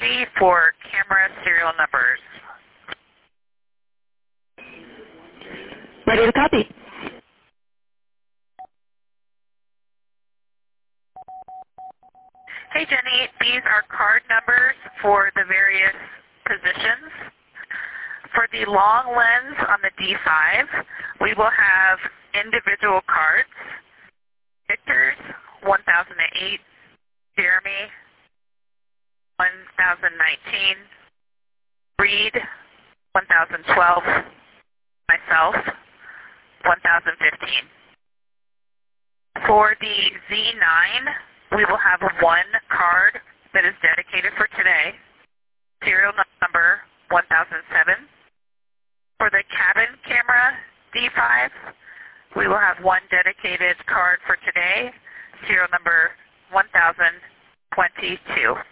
ready for camera serial numbers. Ready to copy. Hey Jenny, these are card numbers for the various positions. For the long lens on the D5, we will have individual cards. Victor's 1008, Jeremy 1019, Reed 1012, myself 1015. For the Z9, we will have one card that is dedicated for today, serial number 1007. For the cabin camera D5, we will have one dedicated card for today, serial number 1022.